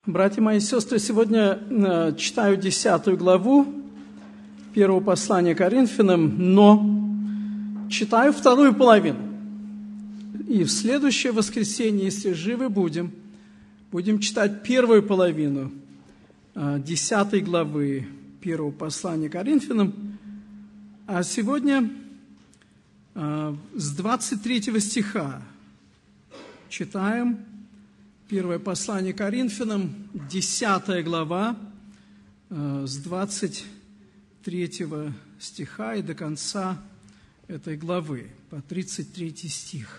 Братья мои и сестры, сегодня читаю 10 главу первого послания Коринфянам, но читаю вторую половину. И в следующее воскресенье, если живы будем читать первую половину 10 главы первого послания Коринфянам. А сегодня с 23 стиха читаем первое послание Коринфянам, 10 глава, с 23 стиха и до конца этой главы, по 33 стих.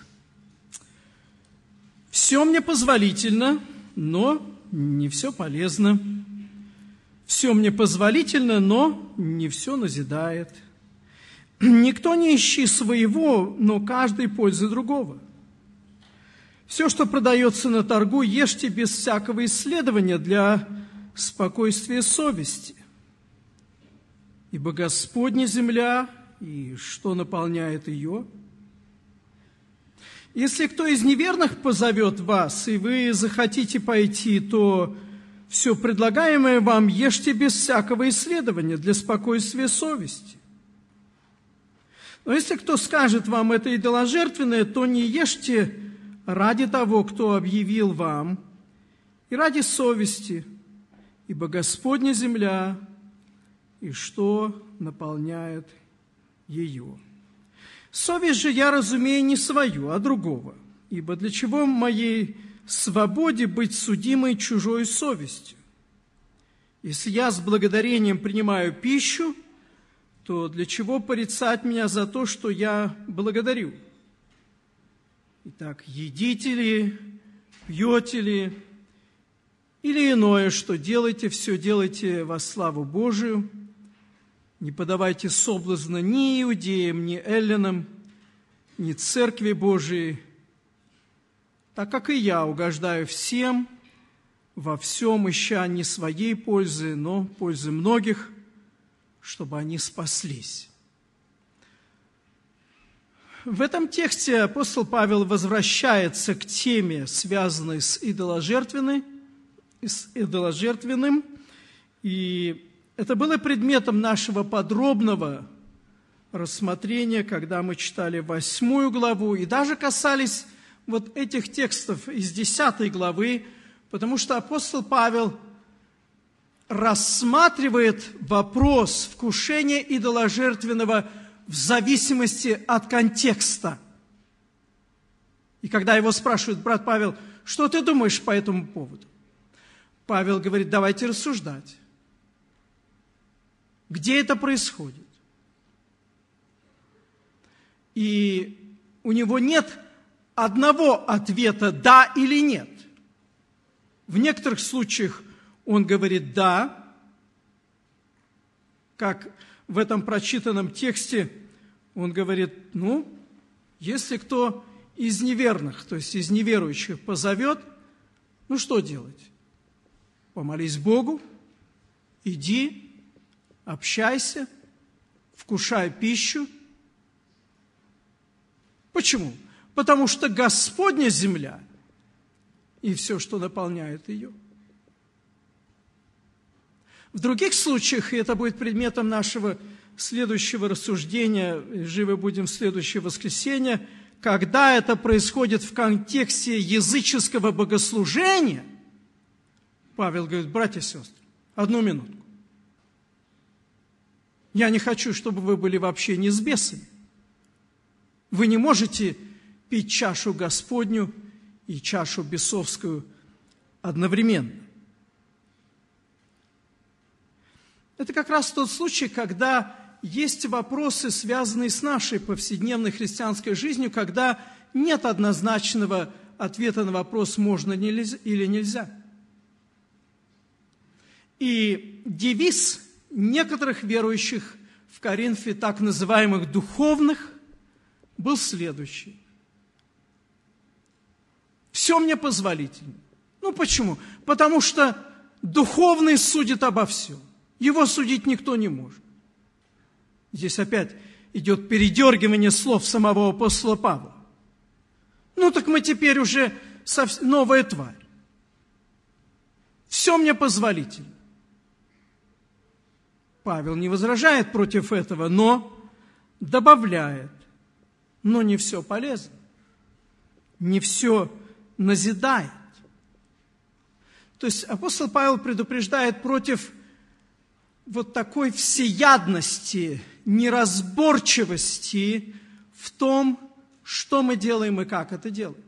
«Все мне позволительно, но не все полезно. Все мне позволительно, но не все назидает. Никто не ищи своего, но каждый пользы другого. Все, что продается на торгу, ешьте без всякого исследования для спокойствия совести. Ибо Господня земля, и что наполняет ее? Если кто из неверных позовет вас, и вы захотите пойти, то все предлагаемое вам ешьте без всякого исследования для спокойствия совести. Но если кто скажет вам это идоложертвенное, то не ешьте ради того, кто объявил вам, и ради совести, ибо Господня земля, и что наполняет ее. Совесть же я разумею не свою, а другого, ибо для чего моей свободе быть судимой чужой совестью? Если я с благодарением принимаю пищу, то для чего порицать меня за то, что я благодарю? Итак, едите ли, пьете ли, или иное, что делаете, все делайте во славу Божию. Не подавайте соблазна ни иудеям, ни эллинам, ни церкви Божией, так как и я угождаю всем, во всем ища не своей пользы, но пользы многих, чтобы они спаслись». В этом тексте апостол Павел возвращается к теме, связанной с идоложертвенным, и это было предметом нашего подробного рассмотрения, когда мы читали 8 главу, и даже касались вот этих текстов из 10 главы, потому что апостол Павел рассматривает вопрос вкушения идоложертвенного в зависимости от контекста. И когда его спрашивают: брат Павел, что ты думаешь по этому поводу? Павел говорит: давайте рассуждать. Где это происходит? И у него нет одного ответа «да» или «нет». В некоторых случаях он говорит «да», как в этом прочитанном тексте он говорит: если кто из неверных, то есть из неверующих позовет, что делать? Помолись Богу, иди, общайся, вкушай пищу. Почему? Потому что Господня земля и все, что наполняет ее. В других случаях, и это будет предметом нашего следующего рассуждения, живы будем в следующее воскресенье, когда это происходит в контексте языческого богослужения, Павел говорит: братья и сестры, одну минутку. Я не хочу, чтобы вы были в общении с бесами. Вы не можете пить чашу Господню и чашу бесовскую одновременно. Это как раз тот случай, когда есть вопросы, связанные с нашей повседневной христианской жизнью, когда нет однозначного ответа на вопрос, можно или нельзя. И девиз некоторых верующих в Коринфе, так называемых духовных, был следующий: все мне позволительно. Почему? Потому что духовный судит обо всем. Его судить никто не может. Здесь опять идет передергивание слов самого апостола Павла. Так мы теперь уже новая тварь. Все мне позволительно. Павел не возражает против этого, но добавляет, но не все полезно, не все назидает. То есть апостол Павел предупреждает против вот такой всеядности, неразборчивости в том, что мы делаем и как это делаем.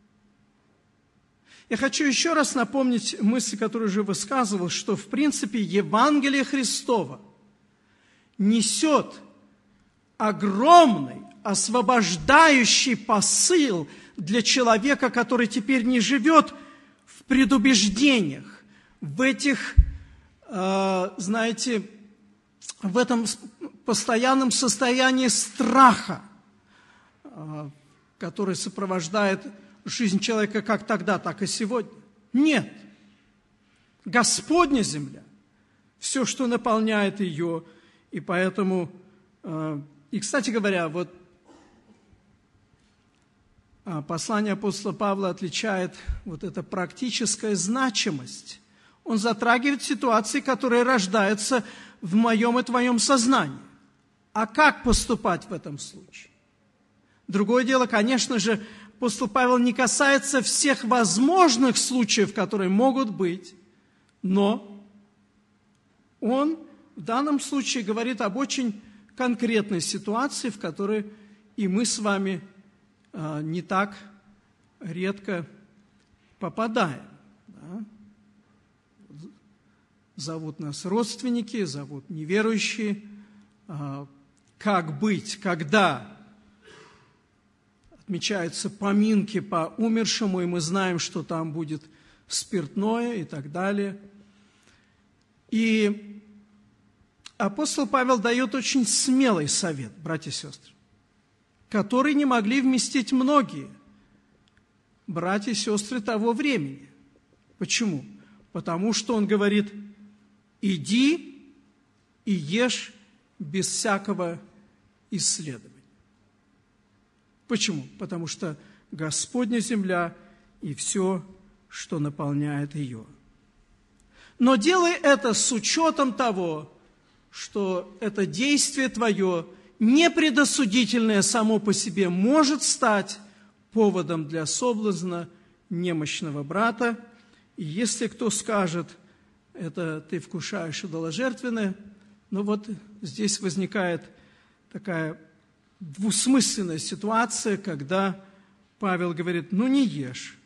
Я хочу еще раз напомнить мысль, которую уже высказывал, что в принципе Евангелие Христово несет огромный, освобождающий посыл для человека, который теперь не живет в предубеждениях, в этих, знаете, в этом постоянном состоянии страха, который сопровождает жизнь человека как тогда, так и сегодня. Нет. Господня земля, все, что наполняет ее, и поэтому, и, кстати говоря, вот послание апостола Павла отличает вот эта практическая значимость. Он затрагивает ситуации, которые рождаются в моем и твоем сознании. А как поступать в этом случае? Другое дело, конечно же, апостол Павел не касается всех возможных случаев, которые могут быть, но он в данном случае говорит об очень конкретной ситуации, в которой и мы с вами не так редко попадаем. Да? Зовут нас родственники, зовут неверующие. Как быть, когда отмечаются поминки по умершему, и мы знаем, что там будет спиртное и так далее. И апостол Павел дает очень смелый совет, братья и сестры, который не могли вместить многие братья и сестры того времени. Почему? Потому что он говорит: иди и ешь без всякого исследования. Почему? Потому что Господня земля и все, что наполняет ее. Но делай это с учетом того, что это действие твое, непредосудительное само по себе, может стать поводом для соблазна немощного брата. И если кто скажет: это ты вкушаешь идоложертвенное, но вот здесь возникает такая двусмысленная ситуация, когда Павел говорит: ну не ешь.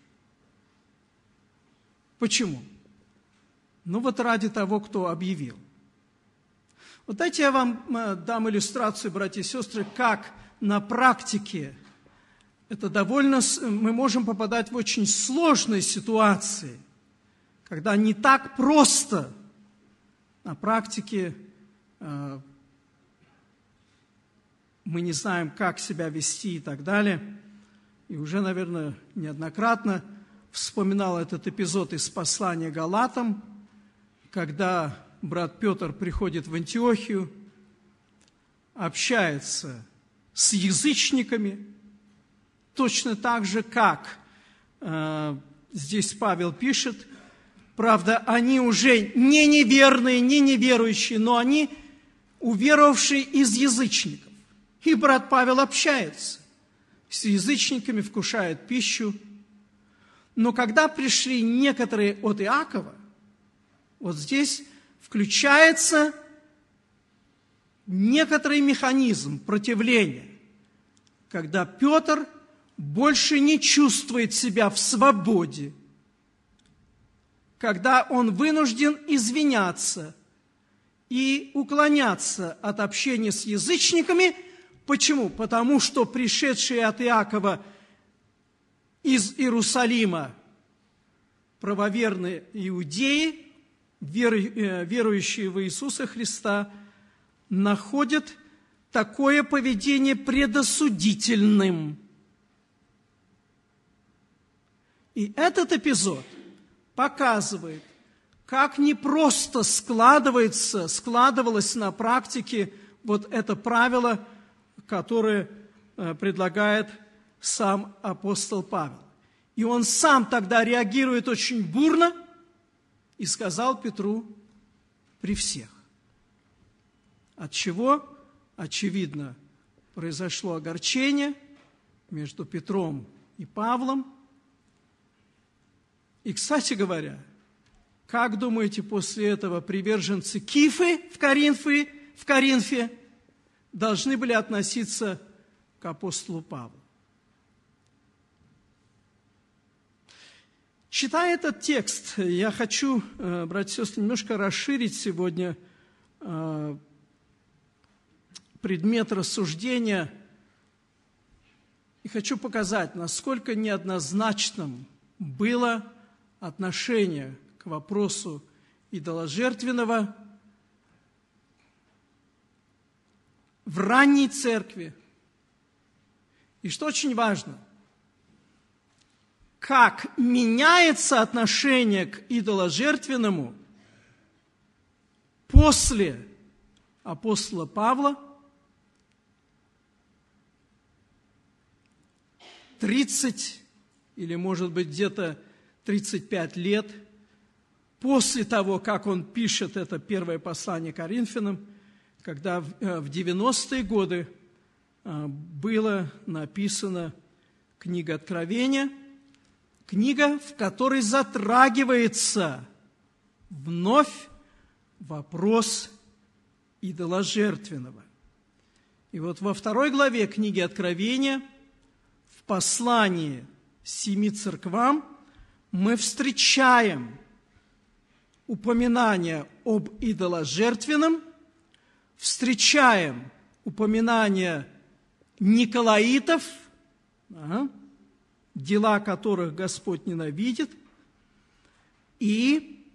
Почему? Ну вот ради того, кто объявил. Вот дайте я вам дам иллюстрацию, братья и сестры, как на практике это довольно, мы можем попадать в очень сложные ситуации, когда не так просто на практике мы не знаем, как себя вести и так далее. И уже, наверное, неоднократно вспоминал этот эпизод из послания Галатам, когда брат Петр приходит в Антиохию, общается с язычниками, точно так же, как здесь Павел пишет. Правда, они уже не неверные, не неверующие, но они уверовавшие из язычников. И брат Павел общается с язычниками, вкушает пищу. Но когда пришли некоторые от Иакова, вот здесь включается некоторый механизм противления, когда Петр больше не чувствует себя в свободе, когда он вынужден извиняться и уклоняться от общения с язычниками. Почему? Потому что пришедшие от Иакова из Иерусалима правоверные иудеи, верующие в Иисуса Христа, находят такое поведение предосудительным. И этот эпизод показывает, как непросто складывалось на практике вот это правило, которое предлагает сам апостол Павел. И он сам тогда реагирует очень бурно и сказал Петру при всех. От чего, очевидно, произошло огорчение между Петром и Павлом. И, кстати говоря, как думаете, после этого приверженцы Кифы в Коринфе должны были относиться к апостолу Павлу? Читая этот текст, я хочу, братья и сестры, немножко расширить сегодня предмет рассуждения и хочу показать, насколько неоднозначным было отношение к вопросу идоложертвенного в ранней церкви. И что очень важно, как меняется отношение к идоложертвенному после апостола Павла 30 или, может быть, где-то 35 лет после того, как он пишет это первое послание Коринфянам, когда в 90-е годы была написана книга Откровения, книга, в которой затрагивается вновь вопрос идоложертвенного. И вот во 2 главе книги Откровения, в послании 7 церквам, мы встречаем упоминание об идоложертвенном, встречаем упоминание николаитов, дела которых Господь ненавидит, и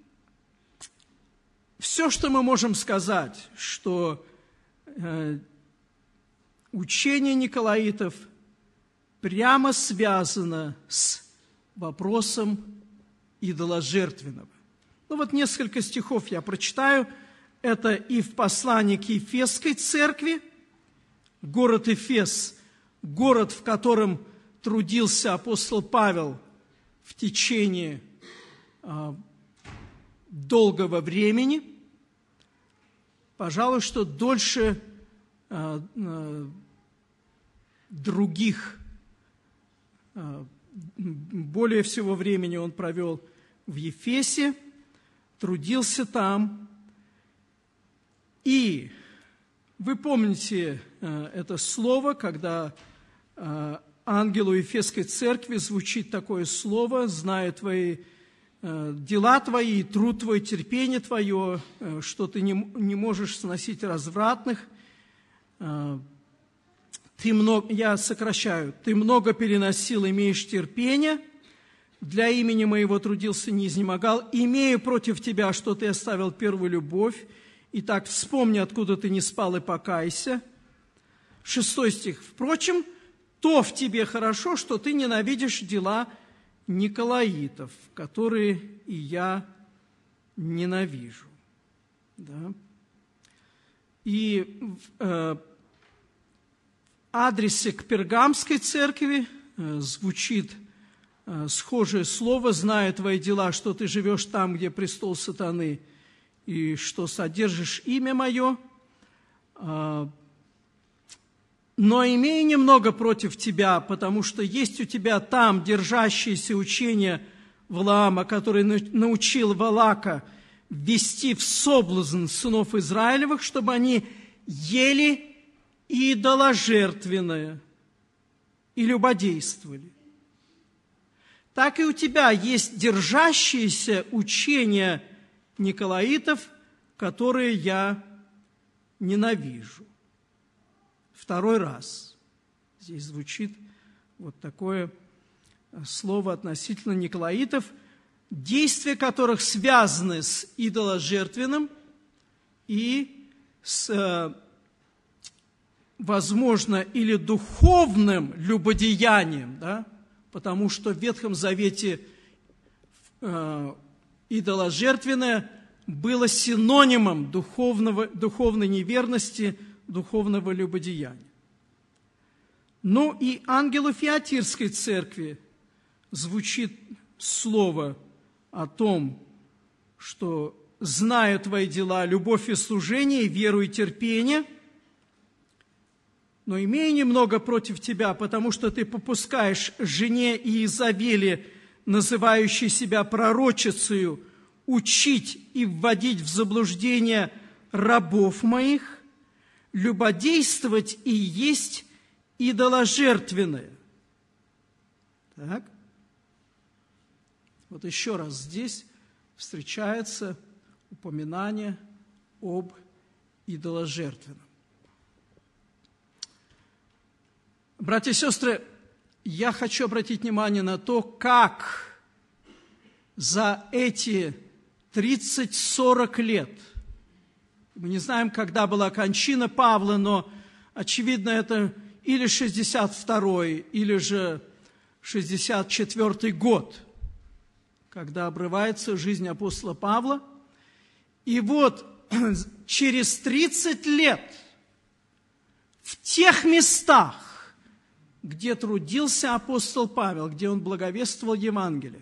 все, что мы можем сказать, что учение николаитов прямо связано с вопросом идоложертвенного. Ну вот несколько стихов я прочитаю. Это и в послании к Ефесской церкви. Город Эфес, город, в котором трудился апостол Павел в течение долгого времени. Пожалуй, что дольше других, более всего времени он провел в Ефесе, трудился там. И вы помните это слово, когда ангелу Ефесской церкви звучит такое слово: «Знаю твои дела твои, труд твой, терпение твое, что ты не можешь сносить развратных. Я сокращаю. Ты много переносил, имеешь терпение, для имени моего трудился, не изнемогал. Имею против тебя, что ты оставил первую любовь. Итак, вспомни, откуда ты не спал, и покайся». 6 стих. «Впрочем, то в тебе хорошо, что ты ненавидишь дела николаитов, которые и я ненавижу». Да? И в адресе к Пергамской церкви звучит схожее слово: «Знаю твои дела, что ты живешь там, где престол сатаны, и что содержишь имя мое, но имею немного против тебя, потому что есть у тебя там держащееся учение Валаама, который научил Валака ввести в соблазн сынов Израилевых, чтобы они ели идоложертвенное и любодействовали. Так и у тебя есть держащиеся учения николаитов, которые я ненавижу». 2 раз здесь звучит вот такое слово относительно николаитов, действия которых связаны с идоложертвенным и с, возможно, или духовным любодеянием, да? Потому что в Ветхом Завете идоложертвенное было синонимом духовной неверности, духовного любодеяния. Ну и ангелу Фиатирской церкви звучит слово о том, что знаю твои дела, любовь и служение, веру и терпение, но имею немного против тебя, потому что ты попускаешь жене Иезавели, называющей себя пророчицею, учить и вводить в заблуждение рабов моих, любодействовать и есть идоложертвенное. Так. Вот еще раз здесь встречается упоминание об идоложертвенном. Братья и сестры, я хочу обратить внимание на то, как за эти 30-40 лет, мы не знаем, когда была кончина Павла, но, очевидно, это или 62-й, или же 64-й год, когда обрывается жизнь апостола Павла. И вот через 30 лет в тех местах, где трудился апостол Павел, где он благовествовал Евангелие,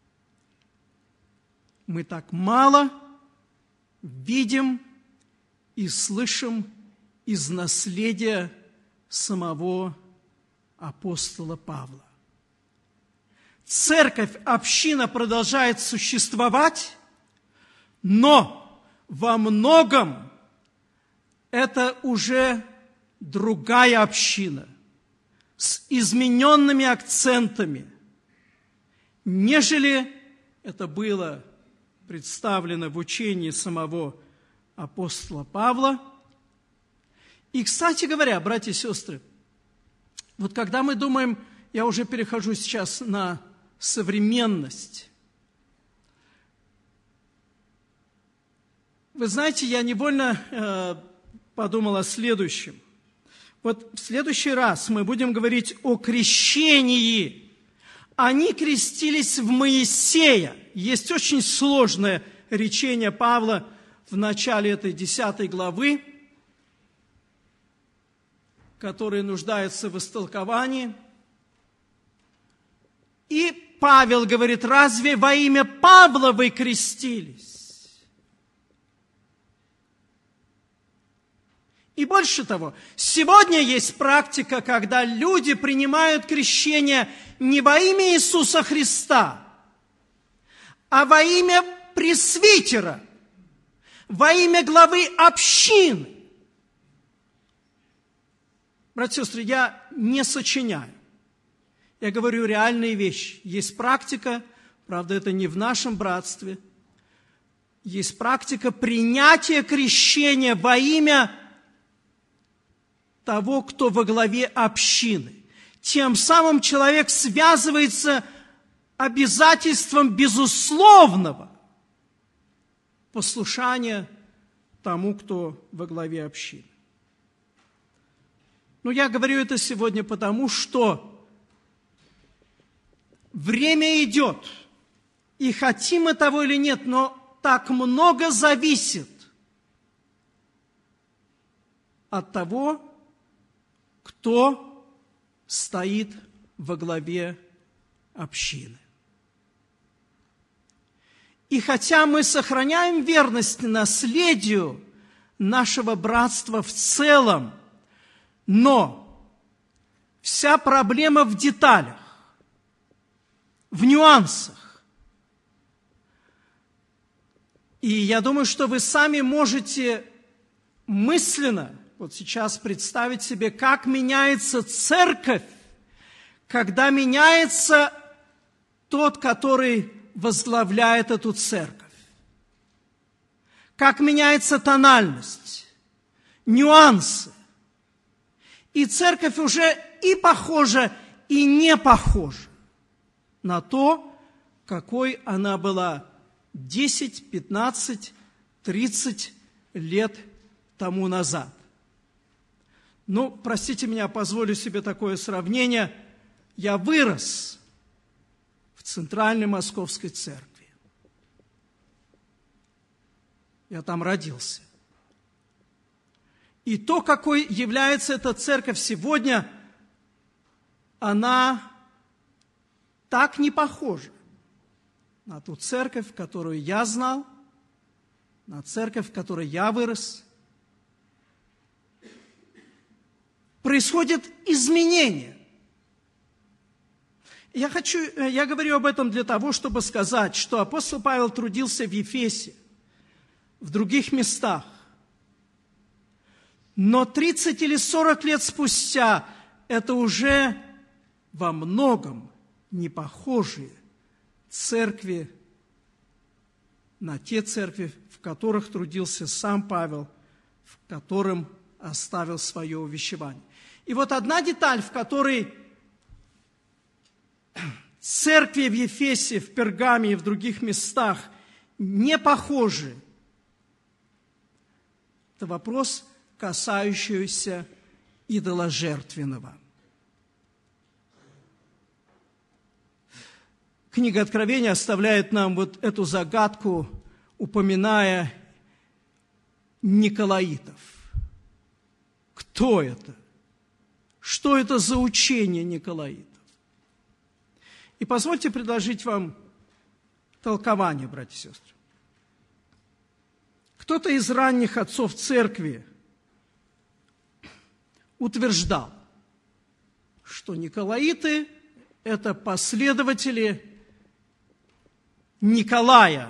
мы так мало видим и слышим из наследия самого апостола Павла. Церковь, община продолжает существовать, но во многом это уже другая община с измененными акцентами, нежели это было представлено в учении самого апостола Павла. И, кстати говоря, братья и сестры, вот когда мы думаем, я уже перехожу сейчас на современность. Вы знаете, я невольно подумал о следующем. Вот в следующий раз мы будем говорить о крещении. Они крестились в Моисея. Есть очень сложное речение Павла в начале этой 10 главы, которое нуждается в истолковании. И Павел говорит: разве во имя Павла вы крестились? И больше того, сегодня есть практика, когда люди принимают крещение не во имя Иисуса Христа, а во имя пресвитера, во имя главы общины. Братья и сестры, я не сочиняю. Я говорю реальные вещи. Есть практика, правда, это не в нашем братстве, есть практика принятия крещения во имя того, кто во главе общины. Тем самым человек связывается обязательством безусловного послушания тому, кто во главе общины. Но я говорю это сегодня потому, что время идет, и хотим мы того или нет, но так много зависит от того, кто стоит во главе общины. И хотя мы сохраняем верность наследию нашего братства в целом, но вся проблема в деталях, в нюансах. И я думаю, что вы сами можете мысленно вот сейчас представить себе, как меняется церковь, когда меняется тот, который возглавляет эту церковь. Как меняется тональность, нюансы. И церковь уже и похожа, и не похожа на то, какой она была 10, 15, 30 лет тому назад. Ну, простите меня, позволю себе такое сравнение. Я вырос в Центральной Московской Церкви. Я там родился. И то, какой является эта церковь сегодня, она так не похожа на ту церковь, которую я знал, на церковь, в которой я вырос, происходит изменение. Я говорю об этом для того, чтобы сказать, что апостол Павел трудился в Ефесе, в других местах. Но 30 или 40 лет спустя это уже во многом не похожие церкви на те церкви, в которых трудился сам Павел, в котором оставил свое увещевание. И вот одна деталь, в которой церкви в Ефесе, в Пергаме и в других местах не похожи, это вопрос, касающийся идоложертвенного. Книга Откровения оставляет нам вот эту загадку, упоминая николаитов. Кто это? Что это за учение николаитов? И позвольте предложить вам толкование, братья и сестры. Кто-то из ранних отцов церкви утверждал, что николаиты – это последователи Николая,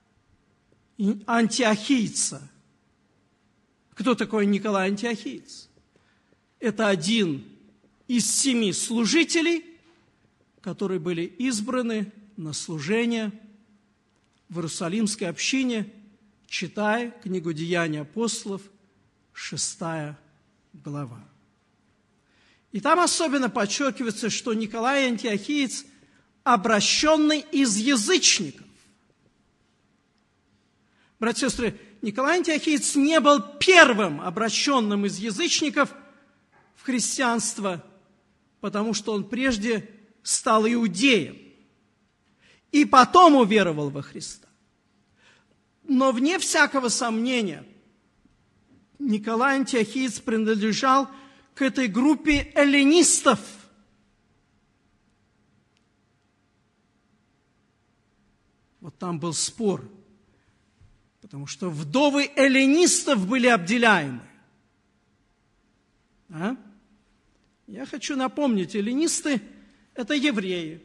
антиохийца. Кто такой Николай Антиохиец? Это один из 7 служителей, которые были избраны на служение в Иерусалимской общине, читая книгу «Деяния апостолов», 6 глава. И там особенно подчеркивается, что Николай Антиохиец обращенный из язычников. Братья и сестры, Николай Антиохиец не был первым обращенным из язычников в христианство, потому что он прежде стал иудеем и потом уверовал во Христа. Но вне всякого сомнения Николай Антиохиец принадлежал к этой группе эллинистов. Вот там был спор, потому что вдовы эллинистов были обделяемы. Я хочу напомнить, эллинисты – это евреи.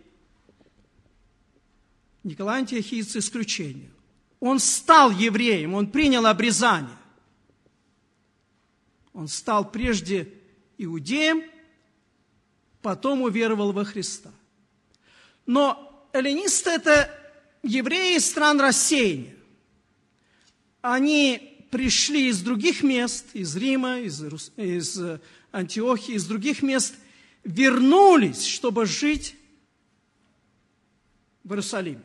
Николай Антиохиец – исключение. Он стал евреем, он принял обрезание. Он стал прежде иудеем, потом уверовал во Христа. Но эллинисты – это евреи из стран рассеяния. Они пришли из других мест, из Рима, из Антиохии, из других мест, вернулись, чтобы жить в Иерусалиме.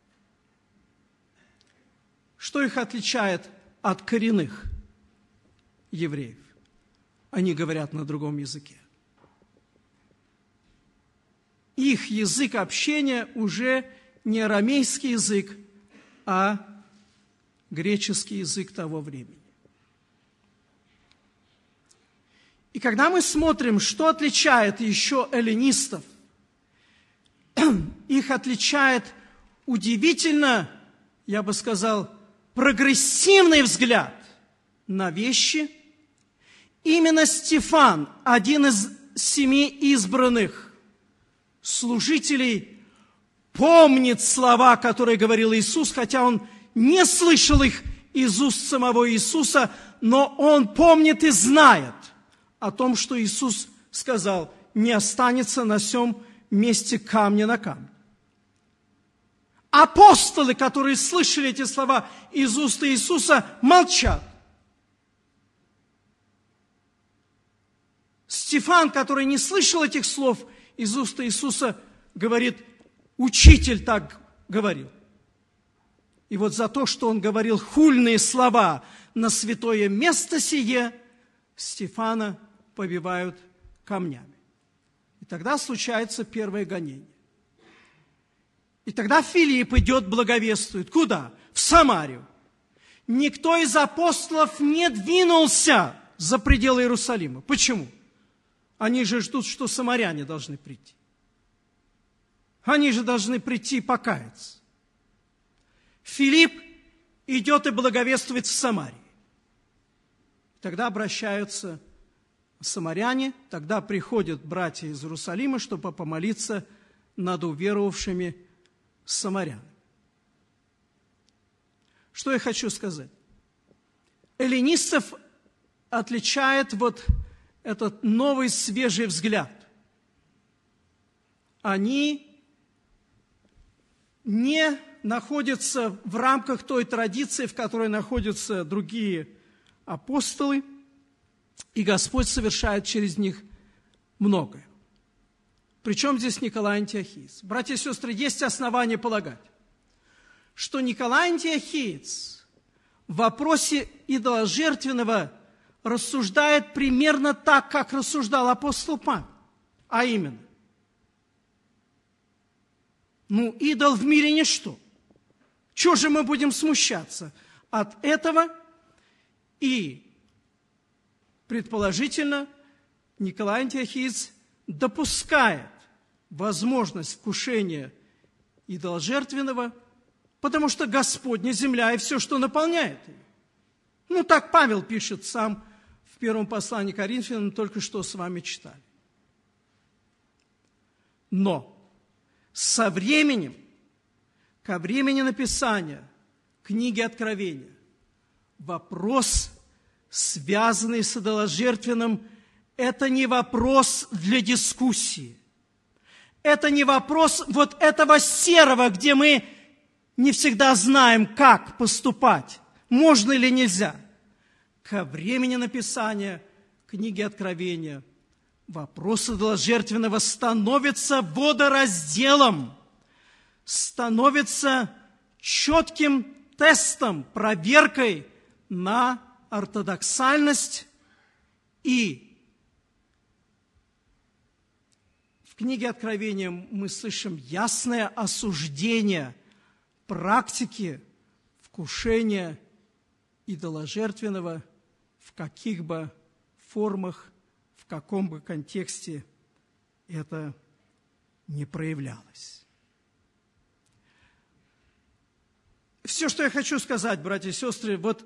Что их отличает от коренных евреев? Они говорят на другом языке. Их язык общения уже не арамейский язык, а греческий язык того времени. И когда мы смотрим, что отличает еще эллинистов, их отличает удивительно, я бы сказал, прогрессивный взгляд на вещи. Именно Стефан, один из 7 избранных служителей, помнит слова, которые говорил Иисус, хотя он не слышал их из уст самого Иисуса, но он помнит и знает о том, что Иисус сказал: не останется на сем месте камня на камне. Апостолы, которые слышали эти слова из уст Иисуса, молчат. Стефан, который не слышал этих слов из уст Иисуса, говорит: учитель так говорил. И вот за то, что он говорил хульные слова на святое место сие, Стефана побивают камнями. И тогда случается первое гонение. И тогда Филипп идет, благовествует. Куда? В Самарию. Никто из апостолов не двинулся за пределы Иерусалима. Почему? Они же ждут, что самаряне должны прийти. Они же должны прийти и покаяться. Филипп идет и благовествует в Самарии. Тогда обращаются самаряне, тогда приходят братья из Иерусалима, чтобы помолиться над уверовавшими самарянами. Что я хочу сказать? Эллинистов отличает вот этот новый свежий взгляд. Они не находятся в рамках той традиции, в которой находятся другие апостолы, и Господь совершает через них многое. Причем здесь Николай Антиохиец? Братья и сестры, есть основания полагать, что Николай Антиохиец в вопросе идоложертвенного рассуждает примерно так, как рассуждал апостол Павел, а именно, идол в мире ничто. Чего же мы будем смущаться от этого? И, предположительно, Николай Антиохиец допускает возможность вкушения идоложертвенного, потому что Господня земля и все, что наполняет ее. Так Павел пишет сам в первом послании к Коринфянам, только что с вами читали. Но со временем, ко времени написания книги Откровения, вопрос, связанный с идоложертвенным, это не вопрос для дискуссии. Это не вопрос вот этого серого, где мы не всегда знаем, как поступать, можно или нельзя. Ко времени написания книги Откровения вопрос идоложертвенного становится водоразделом, становится четким тестом, проверкой на ортодоксальность. И в книге Откровения мы слышим ясное осуждение практики вкушения идоложертвенного в каких бы формах, в каком бы контексте это не проявлялось. Все, что я хочу сказать, братья и сестры, вот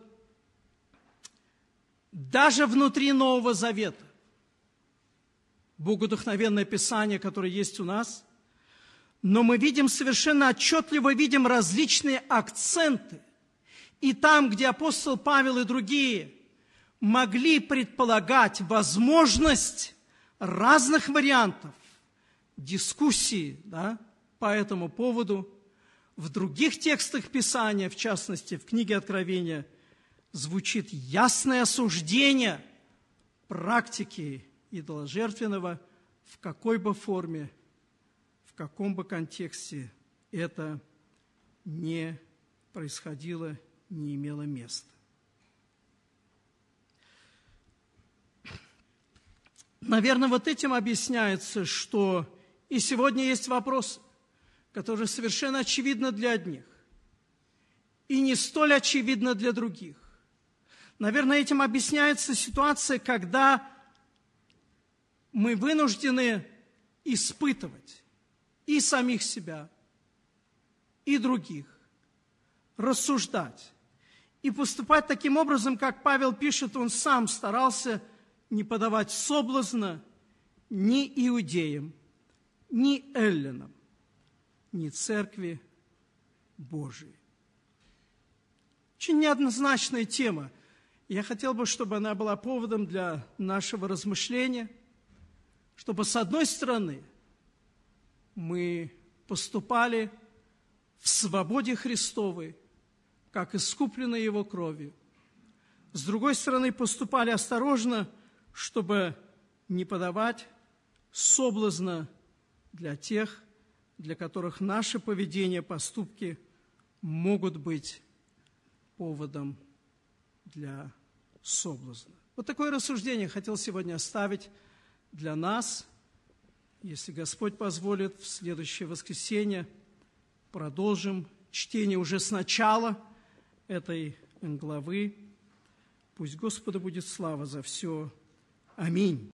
даже внутри Нового Завета, богодухновенное Писание, которое есть у нас, но мы видим совершенно отчетливо, видим различные акценты. И там, где апостол Павел и другие могли предполагать возможность разных вариантов дискуссии по этому поводу, в других текстах Писания, в частности, в книге Откровения, звучит ясное осуждение практики идоложертвенного, в какой бы форме, в каком бы контексте это не происходило, не имело места. Наверное, вот этим объясняется, что и сегодня есть вопросы, которые совершенно очевидны для одних и не столь очевидны для других. Наверное, этим объясняется ситуация, когда мы вынуждены испытывать и самих себя, и других, рассуждать и поступать таким образом, как Павел пишет, он сам старался не подавать соблазна ни иудеям, ни эллинам, ни Церкви Божией. Очень неоднозначная тема. Я хотел бы, чтобы она была поводом для нашего размышления, чтобы, с одной стороны, мы поступали в свободе Христовой, как искупленные Его кровью. С другой стороны, поступали осторожно, чтобы не подавать соблазна для тех, для которых наше поведение, поступки могут быть поводом для соблазна. Вот такое рассуждение хотел сегодня оставить для нас. Если Господь позволит, в следующее воскресенье продолжим чтение уже с начала этой главы. Пусть Господу будет слава за все. Аминь.